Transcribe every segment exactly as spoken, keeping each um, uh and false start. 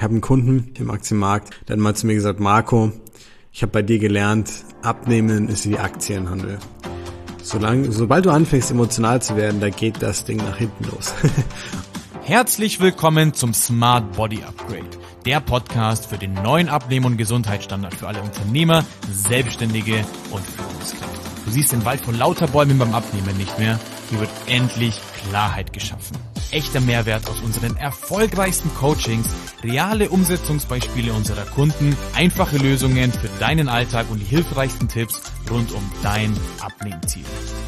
habe einen Kunden im Aktienmarkt, der hat mal zu mir gesagt, Marco, ich habe bei dir gelernt, Abnehmen ist wie Aktienhandel. Solange, sobald du anfängst emotional zu werden, da geht das Ding nach hinten los. Herzlich willkommen zum Smart Body Upgrade, der Podcast für den neuen Abnehmen- und Gesundheitsstandard für alle Unternehmer, Selbstständige und Führungskräfte. Du siehst den Wald vor lauter Bäumen beim Abnehmen nicht mehr. Hier wird endlich Klarheit geschaffen. Echter Mehrwert aus unseren erfolgreichsten Coachings, reale Umsetzungsbeispiele unserer Kunden, einfache Lösungen für deinen Alltag und die hilfreichsten Tipps rund um dein Abnehmziel.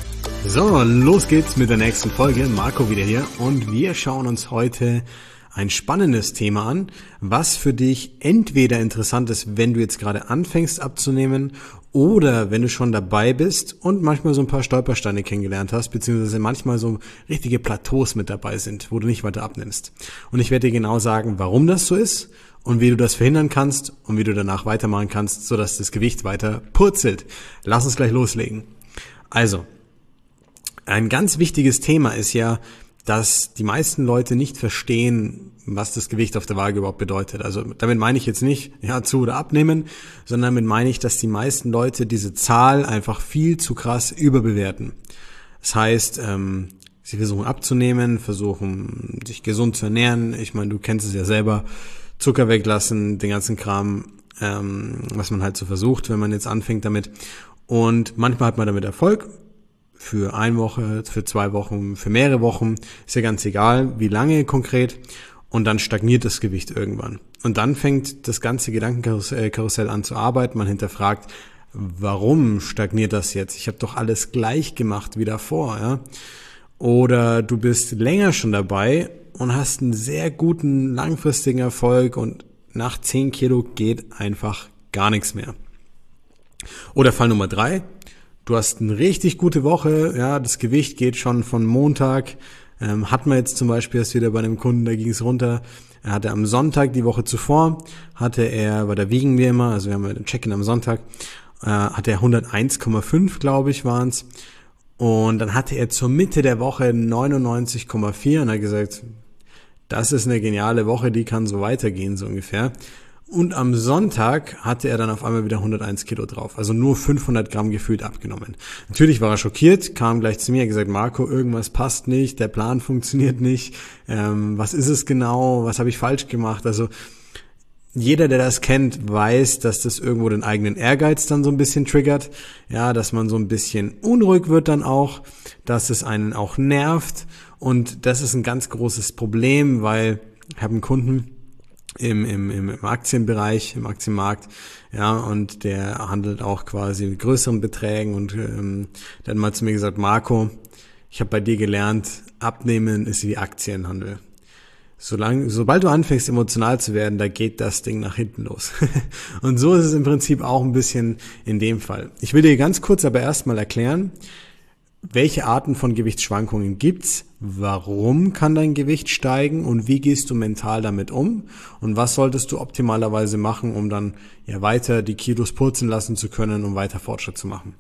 So, los geht's mit der nächsten Folge. Marco wieder hier und wir schauen uns heute ein spannendes Thema an, was für dich entweder interessant ist, wenn du jetzt gerade anfängst abzunehmen oder wenn du schon dabei bist und manchmal so ein paar Stolpersteine kennengelernt hast, beziehungsweise manchmal so richtige Plateaus mit dabei sind, wo du nicht weiter abnimmst. Und ich werde dir genau sagen, warum das so ist und wie du das verhindern kannst und wie du danach weitermachen kannst, sodass das Gewicht weiter purzelt. Lass uns gleich loslegen. Also, ein ganz wichtiges Thema ist ja, dass die meisten Leute nicht verstehen, was das Gewicht auf der Waage überhaupt bedeutet. Also damit meine ich jetzt nicht, ja, zu oder abnehmen, sondern damit meine ich, dass die meisten Leute diese Zahl einfach viel zu krass überbewerten. Das heißt, ähm, sie versuchen abzunehmen, versuchen sich gesund zu ernähren. Ich meine, du kennst es ja selber, Zucker weglassen, den ganzen Kram, ähm, was man halt so versucht, wenn man jetzt anfängt damit. Und manchmal hat man damit Erfolg. Für eine Woche, für zwei Wochen, für mehrere Wochen, ist ja ganz egal, wie lange konkret, und dann stagniert das Gewicht irgendwann. Und dann fängt das ganze Gedankenkarussell an zu arbeiten, man hinterfragt, warum stagniert das jetzt? Ich habe doch alles gleich gemacht wie davor, ja? Oder du bist länger schon dabei und hast einen sehr guten langfristigen Erfolg und nach zehn Kilo geht einfach gar nichts mehr. Oder Fall Nummer drei, du hast eine richtig gute Woche, ja, das Gewicht geht schon von Montag, ähm, hat man jetzt zum Beispiel erst wieder bei einem Kunden, da ging es runter, er hatte am Sonntag die Woche zuvor, hatte er, weil da wiegen wir immer, also wir haben ein Check-in am Sonntag, äh, hatte er hunderteins Komma fünf, glaube ich, waren es, und dann hatte er zur Mitte der Woche neunundneunzig Komma vier und hat gesagt, das ist eine geniale Woche, die kann so weitergehen, so ungefähr. Und am Sonntag hatte er dann auf einmal wieder hunderteins Kilo drauf, also nur fünfhundert Gramm gefühlt abgenommen. Natürlich war er schockiert, kam gleich zu mir, hat gesagt, Marco, irgendwas passt nicht, der Plan funktioniert nicht, ähm, was ist es genau, was habe ich falsch gemacht? Also jeder, der das kennt, weiß, dass das irgendwo den eigenen Ehrgeiz dann so ein bisschen triggert, ja, dass man so ein bisschen unruhig wird dann auch, dass es einen auch nervt, und das ist ein ganz großes Problem, weil ich habe einen Kunden, Im, im, im Aktienbereich, im Aktienmarkt, ja, und der handelt auch quasi mit größeren Beträgen, und ähm, der hat mal zu mir gesagt, Marco, ich habe bei dir gelernt, Abnehmen ist wie Aktienhandel. Solange, sobald du anfängst emotional zu werden, da geht das Ding nach hinten los. Und so ist es im Prinzip auch ein bisschen in dem Fall. Ich will dir ganz kurz aber erstmal erklären, welche Arten von Gewichtsschwankungen gibt's? Warum kann dein Gewicht steigen und wie gehst du mental damit um? Und was solltest du optimalerweise machen, um dann ja weiter die Kilos purzeln lassen zu können, um weiter Fortschritt zu machen?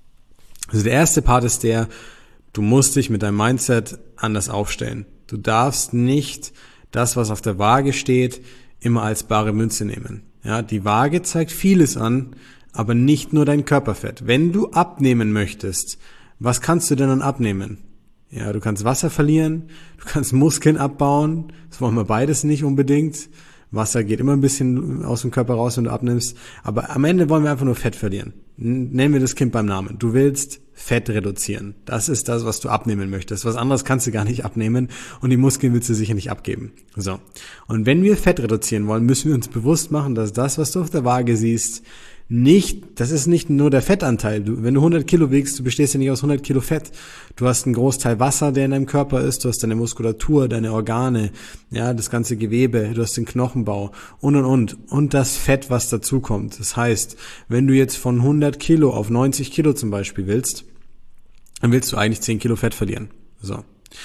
Also der erste Part ist der, du musst dich mit deinem Mindset anders aufstellen. Du darfst nicht das, was auf der Waage steht, immer als bare Münze nehmen. Ja, die Waage zeigt vieles an, aber nicht nur dein Körperfett. Wenn du abnehmen möchtest, was kannst du denn dann abnehmen? Ja, du kannst Wasser verlieren, du kannst Muskeln abbauen, das wollen wir beides nicht unbedingt. Wasser geht immer ein bisschen aus dem Körper raus, wenn du abnimmst, aber am Ende wollen wir einfach nur Fett verlieren. Nennen wir das Kind beim Namen. Du willst Fett reduzieren. Das ist das, was du abnehmen möchtest. Was anderes kannst du gar nicht abnehmen und die Muskeln willst du sicher nicht abgeben. So. Und wenn wir Fett reduzieren wollen, müssen wir uns bewusst machen, dass das, was du auf der Waage siehst, nicht, das ist nicht nur der Fettanteil. Du, wenn du hundert Kilo wiegst, du bestehst ja nicht aus hundert Kilo Fett. Du hast einen Großteil Wasser, der in deinem Körper ist. Du hast deine Muskulatur, deine Organe, ja, das ganze Gewebe. Du hast den Knochenbau und, und, und. Und das Fett, was dazukommt. Das heißt, wenn du jetzt von hundert Kilo auf neunzig Kilo zum Beispiel willst, dann willst du eigentlich zehn Kilo Fett verlieren. So.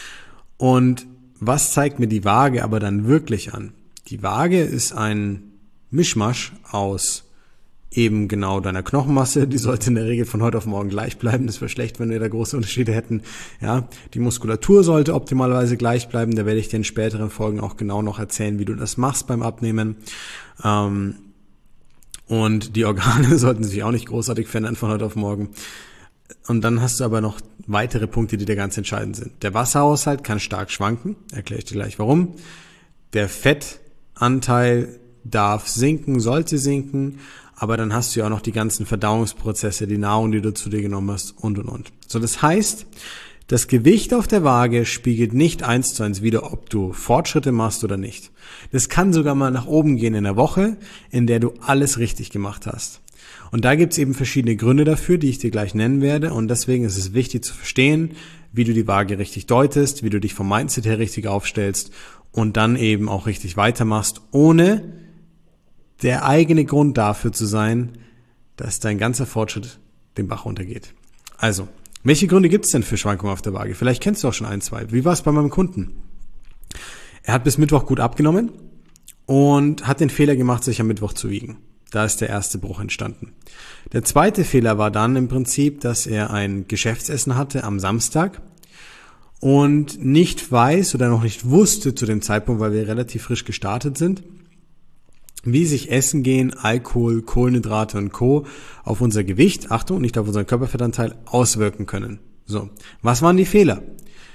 Und was zeigt mir die Waage aber dann wirklich an? Die Waage ist ein Mischmasch aus eben genau deiner Knochenmasse, die sollte in der Regel von heute auf morgen gleich bleiben. Das wäre schlecht, wenn wir da große Unterschiede hätten. Ja, die Muskulatur sollte optimalerweise gleich bleiben. Da werde ich dir in späteren Folgen auch genau noch erzählen, wie du das machst beim Abnehmen. Ähm, und die Organe sollten sich auch nicht großartig verändern von heute auf morgen. Und dann hast du aber noch weitere Punkte, die dir ganz entscheidend sind. Der Wasserhaushalt kann stark schwanken. Erkläre ich dir gleich warum. Der Fettanteil darf sinken, sollte sinken. Aber dann hast du ja auch noch die ganzen Verdauungsprozesse, die Nahrung, die du zu dir genommen hast und, und, und. So, das heißt, das Gewicht auf der Waage spiegelt nicht eins zu eins wider, ob du Fortschritte machst oder nicht. Das kann sogar mal nach oben gehen in der Woche, in der du alles richtig gemacht hast. Und da gibt's eben verschiedene Gründe dafür, die ich dir gleich nennen werde. Und deswegen ist es wichtig zu verstehen, wie du die Waage richtig deutest, wie du dich vom Mindset her richtig aufstellst und dann eben auch richtig weitermachst, ohne der eigene Grund dafür zu sein, dass dein ganzer Fortschritt den Bach runtergeht. Also, welche Gründe gibt es denn für Schwankungen auf der Waage? Vielleicht kennst du auch schon ein, zwei. Wie war es bei meinem Kunden? Er hat bis Mittwoch gut abgenommen und hat den Fehler gemacht, sich am Mittwoch zu wiegen. Da ist der erste Bruch entstanden. Der zweite Fehler war dann im Prinzip, dass er ein Geschäftsessen hatte am Samstag und nicht weiß oder noch nicht wusste zu dem Zeitpunkt, weil wir relativ frisch gestartet sind, wie sich Essen gehen, Alkohol, Kohlenhydrate und Co. auf unser Gewicht, Achtung, nicht auf unseren Körperfettanteil, auswirken können. So, was waren die Fehler?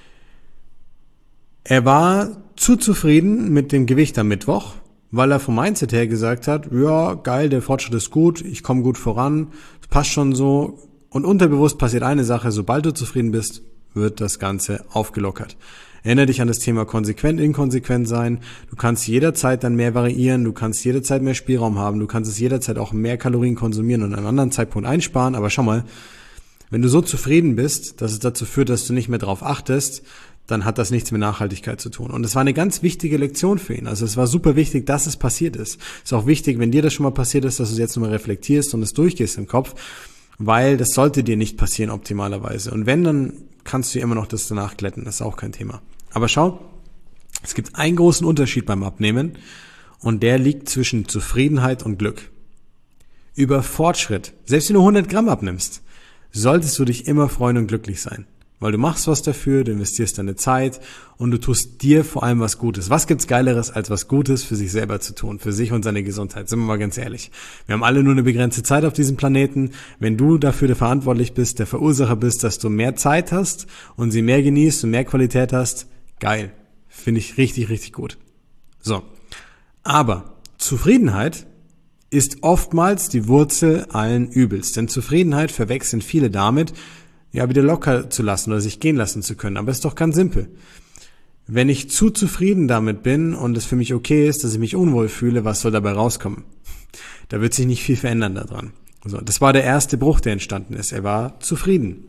Er war zu zufrieden mit dem Gewicht am Mittwoch, weil er vom Mindset her gesagt hat, ja, geil, der Fortschritt ist gut, ich komme gut voran, es passt schon so. Und unterbewusst passiert eine Sache, sobald du zufrieden bist, wird das Ganze aufgelockert. Erinnere dich an das Thema konsequent, inkonsequent sein. Du kannst jederzeit dann mehr variieren, du kannst jederzeit mehr Spielraum haben, du kannst es jederzeit auch mehr Kalorien konsumieren und an einem anderen Zeitpunkt einsparen. Aber schau mal, wenn du so zufrieden bist, dass es dazu führt, dass du nicht mehr drauf achtest, dann hat das nichts mit Nachhaltigkeit zu tun. Und es war eine ganz wichtige Lektion für ihn. Also es war super wichtig, dass es passiert ist. Es ist auch wichtig, wenn dir das schon mal passiert ist, dass du es jetzt nochmal reflektierst und es durchgehst im Kopf, weil das sollte dir nicht passieren optimalerweise. Und wenn, dann kannst du immer noch das danach glätten. Das ist auch kein Thema. Aber schau, es gibt einen großen Unterschied beim Abnehmen und der liegt zwischen Zufriedenheit und Glück. Über Fortschritt, selbst wenn du hundert Gramm abnimmst, solltest du dich immer freuen und glücklich sein. Weil du machst was dafür, du investierst deine Zeit und du tust dir vor allem was Gutes. Was gibt's Geileres, als was Gutes für sich selber zu tun, für sich und seine Gesundheit? Sind wir mal ganz ehrlich. Wir haben alle nur eine begrenzte Zeit auf diesem Planeten. Wenn du dafür verantwortlich bist, der Verursacher bist, dass du mehr Zeit hast und sie mehr genießt und mehr Qualität hast, geil. Finde ich richtig, richtig gut. So. Aber Zufriedenheit ist oftmals die Wurzel allen Übels. Denn Zufriedenheit verwechseln viele damit, ja, wieder locker zu lassen oder sich gehen lassen zu können. Aber es ist doch ganz simpel. Wenn ich zu zufrieden damit bin und es für mich okay ist, dass ich mich unwohl fühle, was soll dabei rauskommen? Da wird sich nicht viel verändern daran. Also, das war der erste Bruch, der entstanden ist. Er war zufrieden.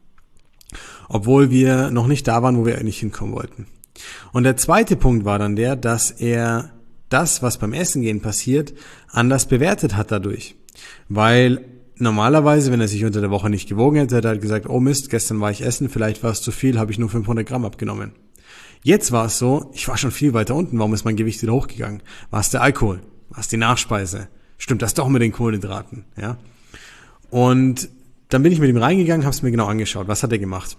Obwohl wir noch nicht da waren, wo wir eigentlich hinkommen wollten. Und der zweite Punkt war dann der, dass er das, was beim Essen gehen passiert, anders bewertet hat dadurch. Weil normalerweise, wenn er sich unter der Woche nicht gewogen hätte, hätte er halt gesagt, oh Mist, gestern war ich essen, vielleicht war es zu viel, habe ich nur fünfhundert Gramm abgenommen. Jetzt war es so, ich war schon viel weiter unten, warum ist mein Gewicht wieder hochgegangen? War es der Alkohol? War es die Nachspeise? Stimmt das doch mit den Kohlenhydraten? Ja. Und dann bin ich mit ihm reingegangen, habe es mir genau angeschaut. Was hat er gemacht?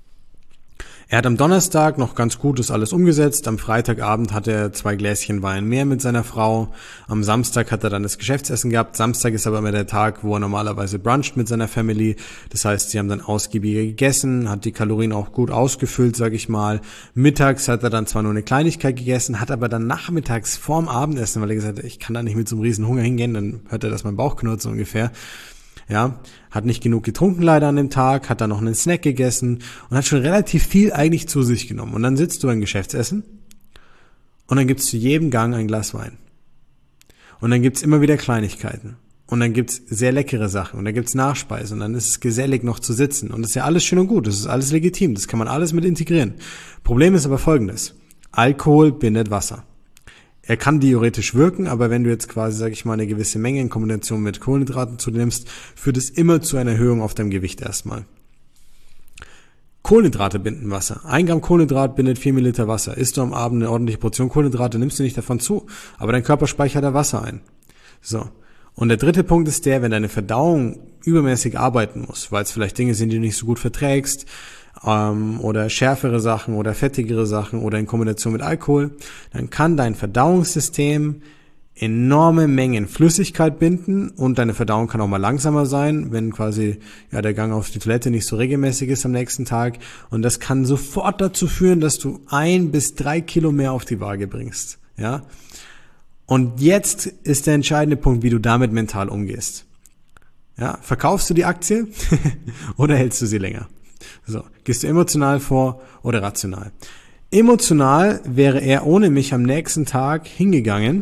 Er hat am Donnerstag noch ganz gut das alles umgesetzt. Am Freitagabend hat er zwei Gläschen Wein mehr mit seiner Frau. Am Samstag hat er dann das Geschäftsessen gehabt. Samstag ist aber immer der Tag, wo er normalerweise bruncht mit seiner Family. Das heißt, sie haben dann ausgiebiger gegessen, hat die Kalorien auch gut ausgefüllt, sag ich mal. Mittags hat er dann zwar nur eine Kleinigkeit gegessen, hat aber dann nachmittags vorm Abendessen, weil er gesagt hat, ich kann da nicht mit so einem riesen Hunger hingehen, dann hört er, dass mein Bauch knurrt so ungefähr. Ja, hat nicht genug getrunken leider an dem Tag, hat dann noch einen Snack gegessen und hat schon relativ viel eigentlich zu sich genommen. Und dann sitzt du beim Geschäftsessen und dann gibt's zu jedem Gang ein Glas Wein. Und dann gibt's immer wieder Kleinigkeiten. Und dann gibt's sehr leckere Sachen und dann gibt's Nachspeise und dann ist es gesellig noch zu sitzen. Und das ist ja alles schön und gut, das ist alles legitim, das kann man alles mit integrieren. Problem ist aber folgendes: Alkohol bindet Wasser. Er kann theoretisch wirken, aber wenn du jetzt quasi, sag ich mal, eine gewisse Menge in Kombination mit Kohlenhydraten zu dir nimmst, führt es immer zu einer Erhöhung auf deinem Gewicht erstmal. Kohlenhydrate binden Wasser. Ein Gramm Kohlenhydrat bindet vier Milliliter Wasser. Isst du am Abend eine ordentliche Portion Kohlenhydrate, nimmst du nicht davon zu, aber dein Körper speichert da Wasser ein. So. Und der dritte Punkt ist der, wenn deine Verdauung übermäßig arbeiten muss, weil es vielleicht Dinge sind, die du nicht so gut verträgst, ähm, oder schärfere Sachen oder fettigere Sachen oder in Kombination mit Alkohol, dann kann dein Verdauungssystem enorme Mengen Flüssigkeit binden und deine Verdauung kann auch mal langsamer sein, wenn quasi ja der Gang auf die Toilette nicht so regelmäßig ist am nächsten Tag. Und das kann sofort dazu führen, dass du ein bis drei Kilo mehr auf die Waage bringst. Ja. Und jetzt ist der entscheidende Punkt, wie du damit mental umgehst. Ja, verkaufst du die Aktie oder hältst du sie länger? So, gehst du emotional vor oder rational? Emotional wäre er ohne mich am nächsten Tag hingegangen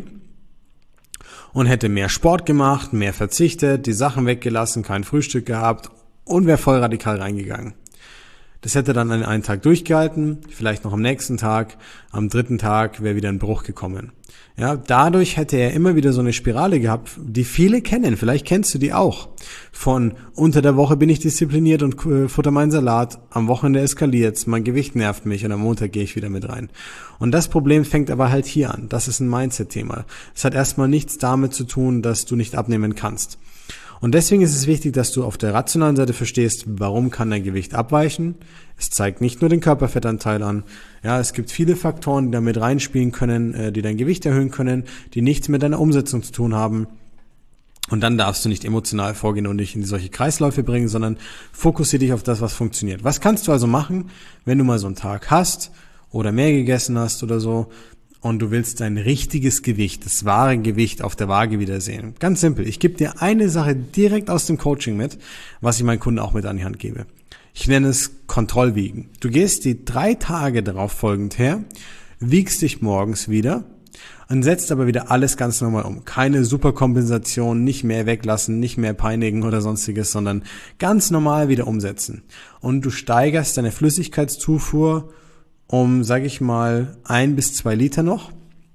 und hätte mehr Sport gemacht, mehr verzichtet, die Sachen weggelassen, kein Frühstück gehabt und wäre voll radikal reingegangen. Das hätte dann an einen Tag durchgehalten, vielleicht noch am nächsten Tag, am dritten Tag wäre wieder ein Bruch gekommen. Ja, dadurch hätte er immer wieder so eine Spirale gehabt, die viele kennen, vielleicht kennst du die auch. Von unter der Woche bin ich diszipliniert und äh, futter meinen Salat, am Wochenende eskaliert's, mein Gewicht nervt mich und am Montag gehe ich wieder mit rein. Und das Problem fängt aber halt hier an, das ist ein Mindset-Thema. Es hat erstmal nichts damit zu tun, dass du nicht abnehmen kannst. Und deswegen ist es wichtig, dass du auf der rationalen Seite verstehst, warum kann dein Gewicht abweichen. Es zeigt nicht nur den Körperfettanteil an. Ja, es gibt viele Faktoren, die damit reinspielen können, die dein Gewicht erhöhen können, die nichts mit deiner Umsetzung zu tun haben. Und dann darfst du nicht emotional vorgehen und dich in solche Kreisläufe bringen, sondern fokussiere dich auf das, was funktioniert. Was kannst du also machen, wenn du mal so einen Tag hast oder mehr gegessen hast oder so, und du willst dein richtiges Gewicht, das wahre Gewicht auf der Waage wiedersehen? Ganz simpel. Ich gebe dir eine Sache direkt aus dem Coaching mit, was ich meinen Kunden auch mit an die Hand gebe. Ich nenne es Kontrollwiegen. Du gehst die drei Tage darauf folgend her, wiegst dich morgens wieder und setzt aber wieder alles ganz normal um. Keine Superkompensation, nicht mehr weglassen, nicht mehr peinigen oder sonstiges, sondern ganz normal wieder umsetzen. Und du steigerst deine Flüssigkeitszufuhr um, sage ich mal, ein bis zwei Liter noch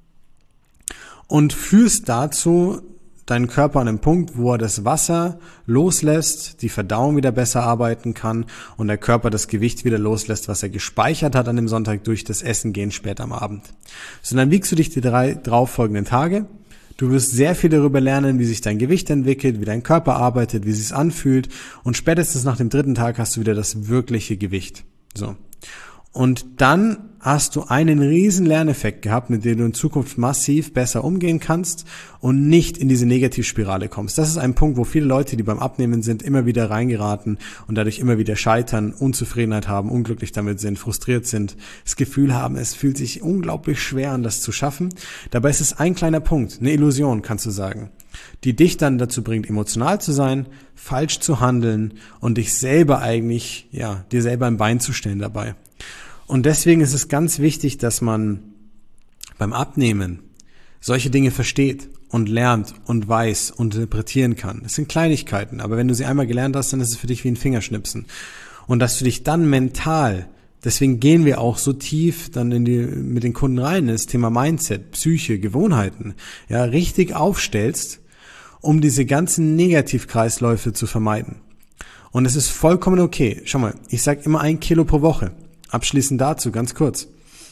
und führst dazu deinen Körper an einen Punkt, wo er das Wasser loslässt, die Verdauung wieder besser arbeiten kann und der Körper das Gewicht wieder loslässt, was er gespeichert hat an dem Sonntag durch das Essen gehen später am Abend. So, dann wiegst du dich die drei darauf folgenden Tage. Du wirst sehr viel darüber lernen, wie sich dein Gewicht entwickelt, wie dein Körper arbeitet, wie es sich anfühlt und spätestens nach dem dritten Tag hast du wieder das wirkliche Gewicht. So. Und dann hast du einen riesen Lerneffekt gehabt, mit dem du in Zukunft massiv besser umgehen kannst und nicht in diese Negativspirale kommst. Das ist ein Punkt, wo viele Leute, die beim Abnehmen sind, immer wieder reingeraten und dadurch immer wieder scheitern, Unzufriedenheit haben, unglücklich damit sind, frustriert sind, das Gefühl haben, es fühlt sich unglaublich schwer an, das zu schaffen. Dabei ist es ein kleiner Punkt, eine Illusion, kannst du sagen, die dich dann dazu bringt, emotional zu sein, falsch zu handeln und dich selber eigentlich, ja, dir selber ein Bein zu stellen dabei. Und deswegen ist es ganz wichtig, dass man beim Abnehmen solche Dinge versteht und lernt und weiß und interpretieren kann. Es sind Kleinigkeiten, aber wenn du sie einmal gelernt hast, dann ist es für dich wie ein Fingerschnipsen. Und dass du dich dann mental, deswegen gehen wir auch so tief dann in die, mit den Kunden rein, in das Thema Mindset, Psyche, Gewohnheiten, ja, richtig aufstellst, um diese ganzen Negativkreisläufe zu vermeiden. Und es ist vollkommen okay. Schau mal, ich sage immer ein Kilo pro Woche. Abschließend dazu, ganz kurz.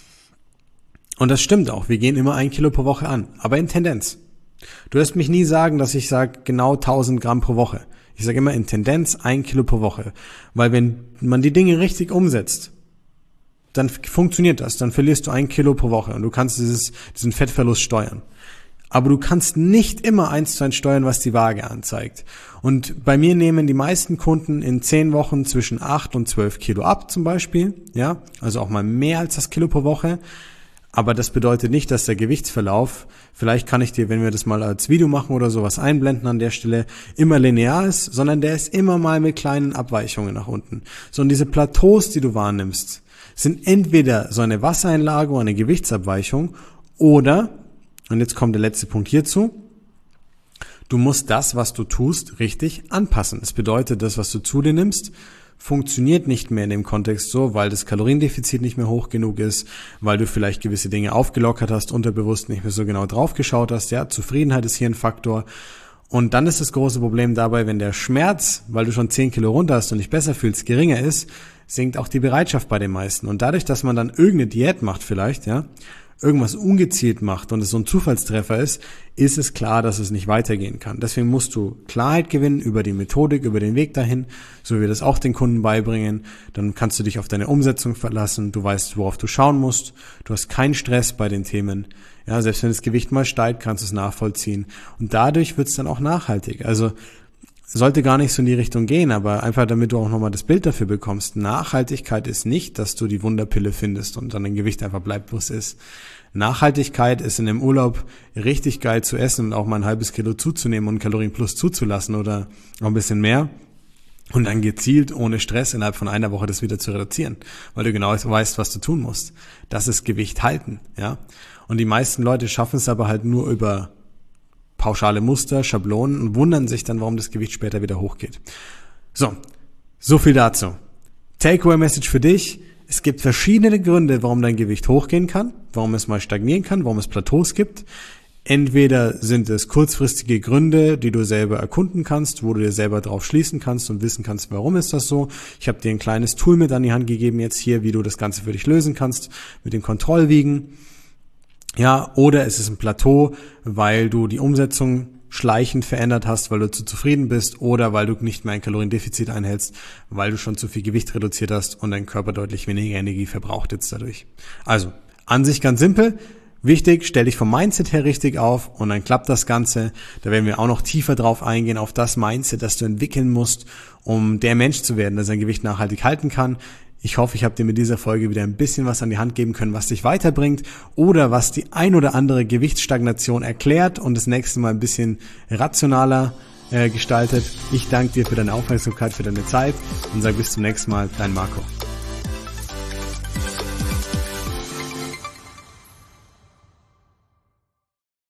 Und das stimmt auch, wir gehen immer ein Kilo pro Woche an, aber in Tendenz. Du wirst mich nie sagen, dass ich sage genau tausend Gramm pro Woche. Ich sage immer in Tendenz ein Kilo pro Woche. Weil wenn man die Dinge richtig umsetzt, dann funktioniert das, dann verlierst du ein Kilo pro Woche und du kannst dieses, diesen Fettverlust steuern. Aber du kannst nicht immer eins zu eins steuern, was die Waage anzeigt. Und bei mir nehmen die meisten Kunden in zehn Wochen zwischen acht und zwölf Kilo ab zum Beispiel. Ja, also auch mal mehr als das Kilo pro Woche. Aber das bedeutet nicht, dass der Gewichtsverlauf, vielleicht kann ich dir, wenn wir das mal als Video machen oder sowas einblenden an der Stelle, immer linear ist, sondern der ist immer mal mit kleinen Abweichungen nach unten. So, und diese Plateaus, die du wahrnimmst, sind entweder so eine Wassereinlagerung, eine Gewichtsabweichung oder, und jetzt kommt der letzte Punkt hierzu, du musst das, was du tust, richtig anpassen. Das bedeutet, das, was du zu dir nimmst, funktioniert nicht mehr in dem Kontext so, weil das Kaloriendefizit nicht mehr hoch genug ist, weil du vielleicht gewisse Dinge aufgelockert hast, unterbewusst nicht mehr so genau drauf geschaut hast. Ja, Zufriedenheit ist hier ein Faktor. Und dann ist das große Problem dabei, wenn der Schmerz, weil du schon zehn Kilo runter hast und dich besser fühlst, geringer ist, sinkt auch die Bereitschaft bei den meisten. Und dadurch, dass man dann irgendeine Diät macht vielleicht, ja, irgendwas ungezielt macht und es so ein Zufallstreffer ist, ist es klar, dass es nicht weitergehen kann. Deswegen musst du Klarheit gewinnen über die Methodik, über den Weg dahin, so wie wir das auch den Kunden beibringen. Dann kannst du dich auf deine Umsetzung verlassen, du weißt, worauf du schauen musst, du hast keinen Stress bei den Themen. Ja, selbst wenn das Gewicht mal steigt, kannst du es nachvollziehen. Und dadurch wird es dann auch nachhaltig. Also sollte gar nicht so in die Richtung gehen, aber einfach damit du auch nochmal das Bild dafür bekommst. Nachhaltigkeit ist nicht, dass du die Wunderpille findest und dann dein Gewicht einfach bleibt, wo es ist. Nachhaltigkeit ist in einem Urlaub richtig geil zu essen und auch mal ein halbes Kilo zuzunehmen und Kalorien plus zuzulassen oder noch ein bisschen mehr und dann gezielt ohne Stress innerhalb von einer Woche das wieder zu reduzieren, weil du genau weißt, was du tun musst. Das ist Gewicht halten, ja. Und die meisten Leute schaffen es aber halt nur über pauschale Muster, Schablonen und wundern sich dann, warum das Gewicht später wieder hochgeht. So, so viel dazu. Takeaway-Message für dich. Es gibt verschiedene Gründe, warum dein Gewicht hochgehen kann, warum es mal stagnieren kann, warum es Plateaus gibt. Entweder sind es kurzfristige Gründe, die du selber erkunden kannst, wo du dir selber drauf schließen kannst und wissen kannst, warum ist das so. Ich habe dir ein kleines Tool mit an die Hand gegeben jetzt hier, wie du das Ganze für dich lösen kannst mit dem Kontrollwiegen. Ja, oder es ist ein Plateau, weil du die Umsetzung schleichend verändert hast, weil du zu zufrieden bist oder weil du nicht mehr ein Kaloriendefizit einhältst, weil du schon zu viel Gewicht reduziert hast und dein Körper deutlich weniger Energie verbraucht jetzt dadurch. Also, an sich ganz simpel. Wichtig, stell dich vom Mindset her richtig auf und dann klappt das Ganze. Da werden wir auch noch tiefer drauf eingehen, auf das Mindset, das du entwickeln musst, um der Mensch zu werden, der sein Gewicht nachhaltig halten kann. Ich hoffe, ich habe dir mit dieser Folge wieder ein bisschen was an die Hand geben können, was dich weiterbringt oder was die ein oder andere Gewichtsstagnation erklärt und das nächste Mal ein bisschen rationaler äh, gestaltet. Ich danke dir für deine Aufmerksamkeit, für deine Zeit und sage bis zum nächsten Mal, dein Marco.